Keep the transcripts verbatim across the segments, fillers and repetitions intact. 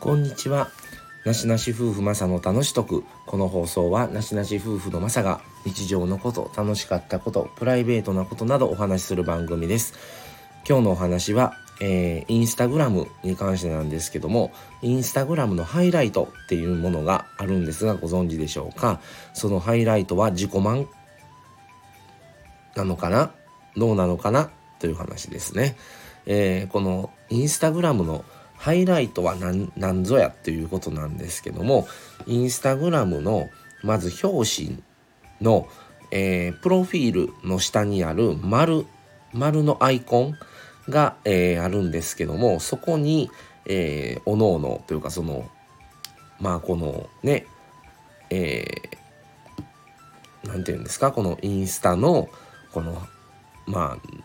こんにちは。なしなし夫婦マサの楽しとく。この放送はなしなし夫婦のマサが日常のこと、楽しかったこと、プライベートなことなどお話しする番組です。今日のお話は、えー、インスタグラムに関してなんですけども、インスタグラムのハイライトっていうものがあるんですが、ご存知でしょうか。そのハイライトは自己満なのかな、どうなのかなという話ですね。えー、このインスタグラムのハイライトは何、何ぞやっていうことなんですけども、インスタグラムのまず表紙の、えー、プロフィールの下にある丸、丸のアイコンが、えー、あるんですけども、そこに、えー、おのおのというかその、まあこのね、えー、なんていうんですか、このインスタのこの、まあ、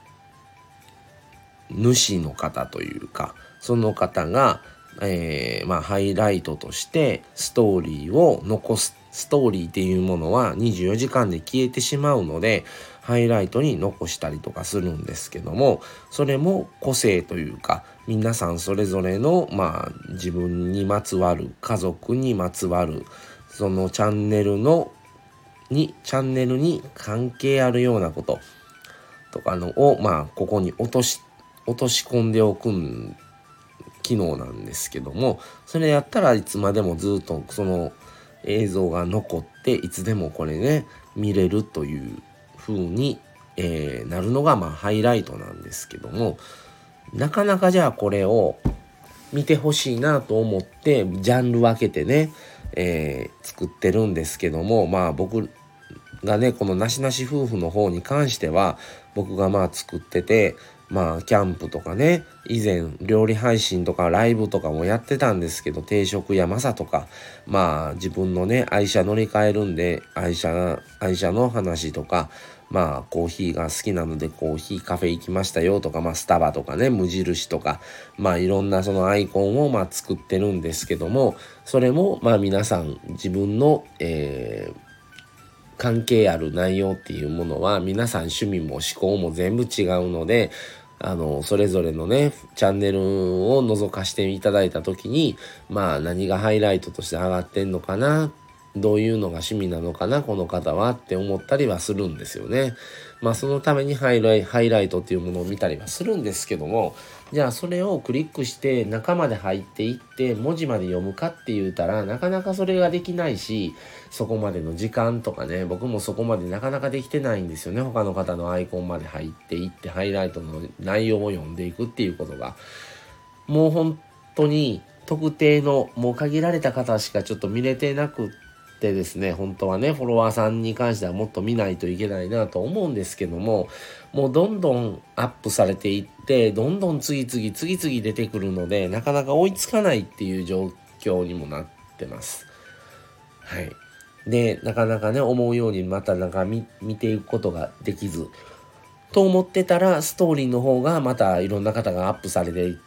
主の方というか、その方が、えー、まあ、ハイライトとしてストーリーを残す。ストーリーっていうものはにじゅうよじかんで消えてしまうので、ハイライトに残したりとかするんですけども、それも個性というか、皆さんそれぞれの、まあ、自分にまつわる、家族にまつわる、そのチャンネルの、に、チャンネルに関係あるようなこととかのを、まあ、ここに落とし、落とし込んでおく機能なんですけども、それやったらいつまでもずっとその映像が残っていつでもこれね見れるという風に、えー、なるのがまあハイライトなんですけども、なかなかじゃあこれを見てほしいなと思ってジャンル分けてね、えー、作ってるんですけども、まあ僕がねこのなしなし夫婦の方に関しては僕がまあ作ってて、まあキャンプとかね、以前料理配信とかライブとかもやってたんですけど、定食やマサとか、まあ自分のね愛車乗り換えるんで愛車愛車の話とか、まあコーヒーが好きなのでコーヒーカフェ行きましたよとか、まあスタバとかね、無印とか、まあいろんなそのアイコンをまあ作ってるんですけども、それもまあ皆さん自分の、えー関係ある内容っていうものは皆さん趣味も思考も全部違うので、あのそれぞれのねチャンネルを覗かしていただいた時に、まあ何がハイライトとして上がってんのかな、どういうのが趣味なのかなこの方はって思ったりはするんですよね。まあそのためにハイライ、ハイライトっていうものを見たりはするんですけども、じゃあそれをクリックして中まで入っていって文字まで読むかって言うたらなかなかそれができないし、そこまでの時間とかね、僕もそこまでなかなかできてないんですよね。他の方のアイコンまで入っていってハイライトの内容を読んでいくっていうことが、もう本当に特定のもう限られた方しかちょっと見れてなくってですね、本当はねフォロワーさんに関してはもっと見ないといけないなと思うんですけども、もうどんどんアップされていってどんどん次々次々出てくるので、なかなか追いつかないっていう状況にもなってます。はい。で、なかなかね思うようにまたなんか 見, 見ていくことができずと思ってたら、ストーリーの方がまたいろんな方がアップされていって、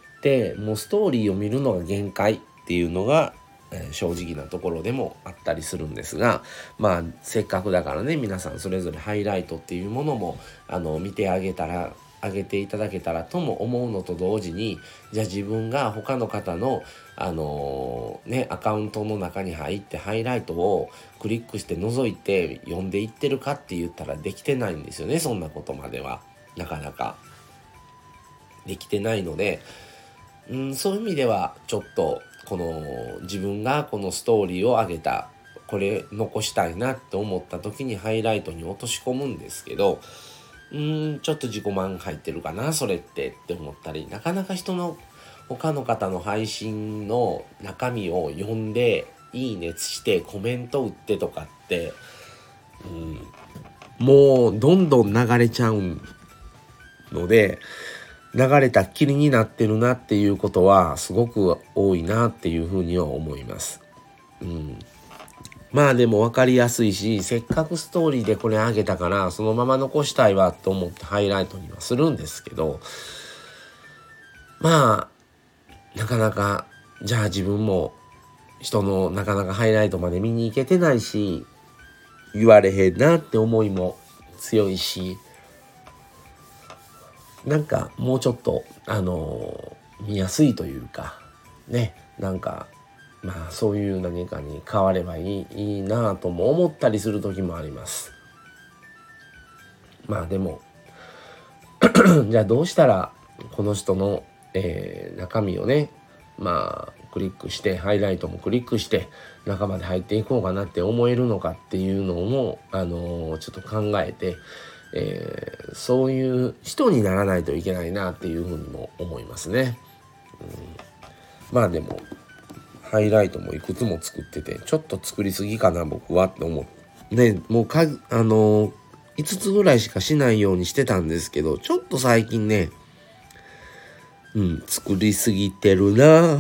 もうストーリーを見るのが限界っていうのが、えー正直なところでもあったりするんですが、まあせっかくだからね皆さんそれぞれハイライトっていうものもあの見てあげたらあげていただけたらとも思うのと同時に、じゃあ自分が他の方のあのーねアカウントの中に入ってハイライトをクリックして覗いて読んでいってるかって言ったらできてないんですよね。そんなことまではなかなかできてないので、うん、そういう意味ではちょっとこの自分がこのストーリーを上げた、これ残したいなって思った時にハイライトに落とし込むんですけど、うーんちょっと自己満入ってるかなそれってって思ったり、なかなか人の他の方の配信の中身を読んでいいねしてコメント打ってとかって、うん、もうどんどん流れちゃうので、流れたっきりになってるなっていうことはすごく多いなっていうふうには思います。うん、まあでも分かりやすいし、せっかくストーリーでこれあげたからそのまま残したいわと思ってハイライトにはするんですけど、まあなかなかじゃあ自分も人のなかなかハイライトまで見に行けてないし、言われへんなって思いも強いし、なんかもうちょっとあのー見やすいというかね、なんかまあそういう何かに変わればいい、いいなとも思ったりする時もあります。まあでもじゃあどうしたらこの人の、えー中身をね、まあクリックしてハイライトもクリックして中まで入っていこうかなって思えるのかっていうのも、あのーちょっと考えて、えーそういう人にならないといけないなっていうふうにも思いますね。まあでもハイライトもいくつも作っててちょっと作りすぎかな僕はって思うね。もうかあのー、いつつぐらいしかしないようにしてたんですけど、ちょっと最近ね、うん作りすぎてるな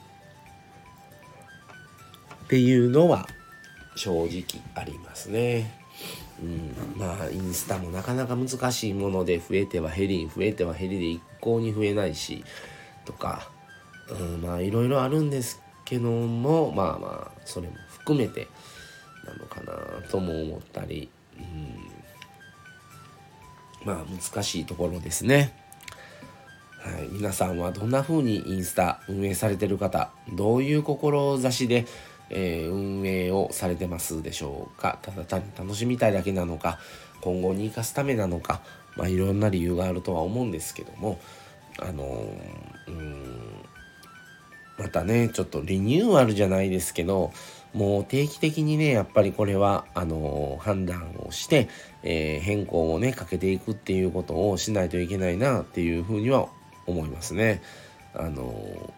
っていうのは正直ありますね。うん、まあインスタもなかなか難しいもので、増えては減り増えては減りで一向に増えないしとか、うん、まあいろいろあるんですけども、まあまあそれも含めてなのかなとも思ったり、うん、まあ難しいところですね。はい、皆さんはどんな風にインスタ運営されてる方、どういう志で、えー運営をされてますでしょうか。ただ単に楽しみたいだけなのか、今後に生かすためなのか、まあいろんな理由があるとは思うんですけども、あのー、うーんまたねちょっとリニューアルじゃないですけど、もう定期的にねやっぱりこれはあのー判断をして、えー変更をねかけていくっていうことをしないといけないなっていうふうには思いますね。あのー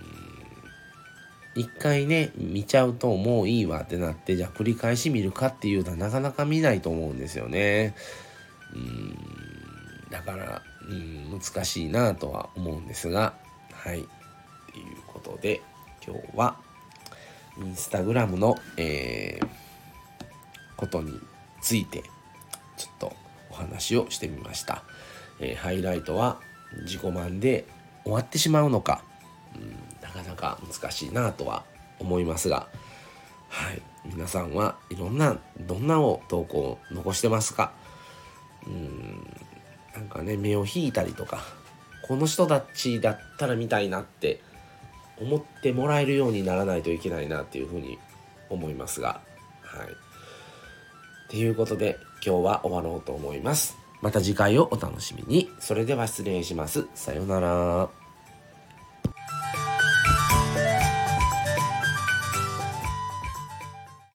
一回ね見ちゃうともういいわってなって、じゃあ繰り返し見るかっていうのはなかなか見ないと思うんですよね。うーんだからうん難しいなとは思うんですが、はいっていうことで今日はインスタグラムの、えーことについてちょっとお話をしてみました。えーハイライトは自己満で終わってしまうのか、なかなか難しいなとは思いますが、はい、皆さんはいろんなどんなを投稿を残してますか。うーんなんかね目を引いたりとか、この人たちだったら見たいなって思ってもらえるようにならないといけないなっていうふうに思いますが、はい。っていうことで今日は終わろうと思います。また次回をお楽しみに。それでは失礼します。さようなら。